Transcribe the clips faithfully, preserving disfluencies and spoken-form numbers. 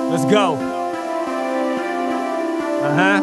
Let's go. Uh-huh.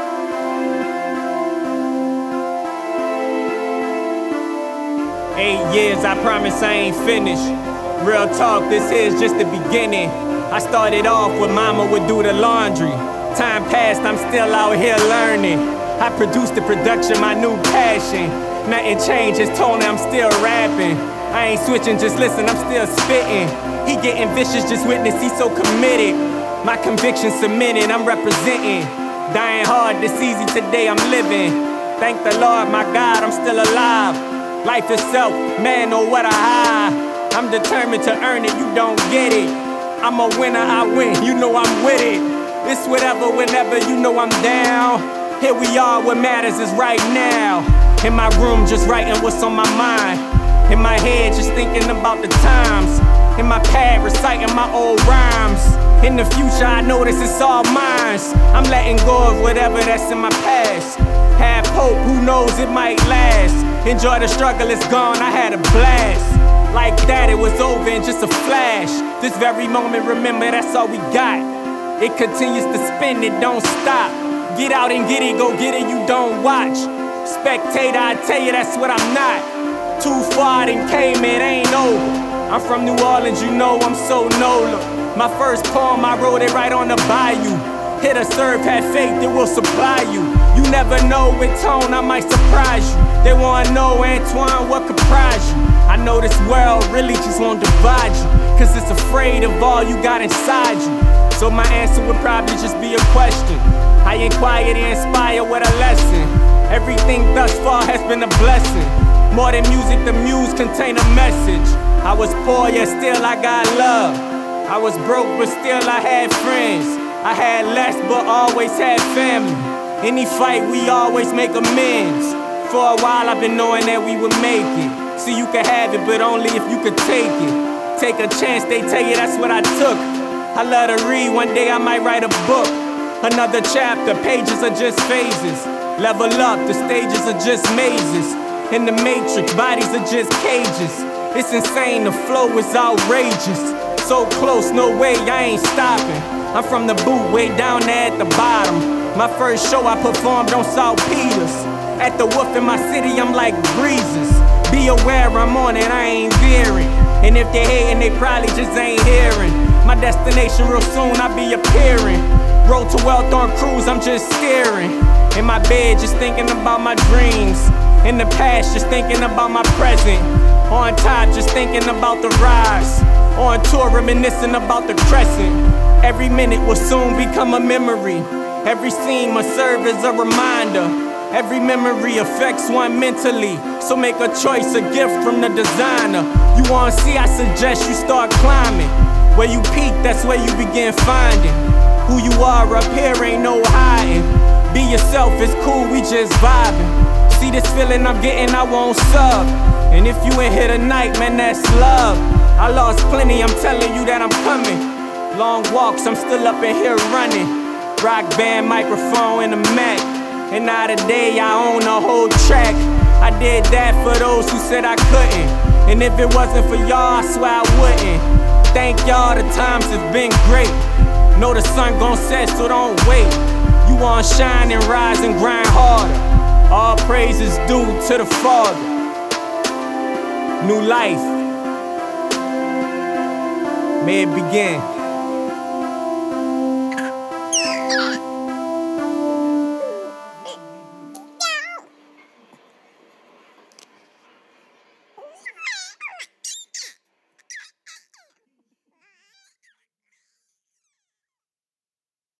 Eight years, I promise I ain't finished. Real talk, this here's just the beginning. I started off with mama would do the laundry. Time passed, I'm still out here learning. I produced the production, my new passion. Nothing changed, just told me I'm still rapping. I ain't switching, just listen, I'm still spitting. He getting vicious, just witness, he's so committed. My conviction cemented, I'm representing. Dying hard, this easy, today I'm living. Thank the Lord, my God, I'm still alive. Life itself, man, know what I hide. I'm determined to earn it, you don't get it. I'm a winner, I win, you know I'm with it. It's whatever, whenever, you know I'm down. Here we are, what matters is right now. In my room, just writing what's on my mind. In my head, just thinking about the times. In my pad, reciting my old rhymes. In the future, I notice it's all mine. I'm letting go of whatever that's in my past. Have hope, who knows, it might last. Enjoy the struggle, it's gone, I had a blast. Like that, it was over in just a flash. This very moment, remember, that's all we got. It continues to spin, it don't stop. Get out and get it, go get it, you don't watch. Spectator, I tell you, that's what I'm not. Too far, then came, it ain't over. I'm from New Orleans, you know I'm so NOLA. My first poem, I wrote it right on the bayou. Hit a serve, had faith, it will supply you. You never know, with tone, I might surprise you. They wanna know, Antoine, what could prize you? I know this world really just won't divide you, cause it's afraid of all you got inside you. So my answer would probably just be a question. I inquire to inspire with a lesson. Everything thus far has been a blessing. More than music, the muse contain a message. I was poor, yet still I got love. I was broke, but still I had friends. I had less, but always had family. Any fight, we always make amends. For a while, I've been knowing that we would make it. So you can have it, but only if you could take it. Take a chance, they tell you that's what I took. I love to read, one day I might write a book. Another chapter, pages are just phases. Level up, the stages are just mazes. In the matrix, bodies are just cages. It's insane, the flow is outrageous. So close, no way, I ain't stopping. I'm from the boot, way down there at the bottom. My first show I performed on South Peters. At the Wolf in my city, I'm like breezes. Be aware I'm on it, I ain't veering. And if they hating, they probably just ain't hearing. My destination real soon, I be appearing. Road to wealth on cruise, I'm just steering. In my bed, just thinking about my dreams. In the past, just thinking about my present. On top, just thinking about the rise. On tour, reminiscing about the crescent. Every minute will soon become a memory. Every scene must serve as a reminder. Every memory affects one mentally. So make a choice, a gift from the designer. You wanna see, I suggest you start climbing. Where you peak, that's where you begin finding. Who you are up here ain't no hiding. Be yourself, it's cool, we just vibing. See this feeling I'm getting, I won't sub. And if you ain't here tonight, man, that's love. I lost plenty, I'm telling you that I'm coming. Long walks, I'm still up in here running. Rock band, microphone, and a Mac. And now today I own a whole track. I did that for those who said I couldn't. And if it wasn't for y'all, I swear I wouldn't. Thank y'all, the times have been great. Know the sun gon' set, so don't wait. You wanna shine and rise and grind harder. All praise is due to the Father. New life, may it begin.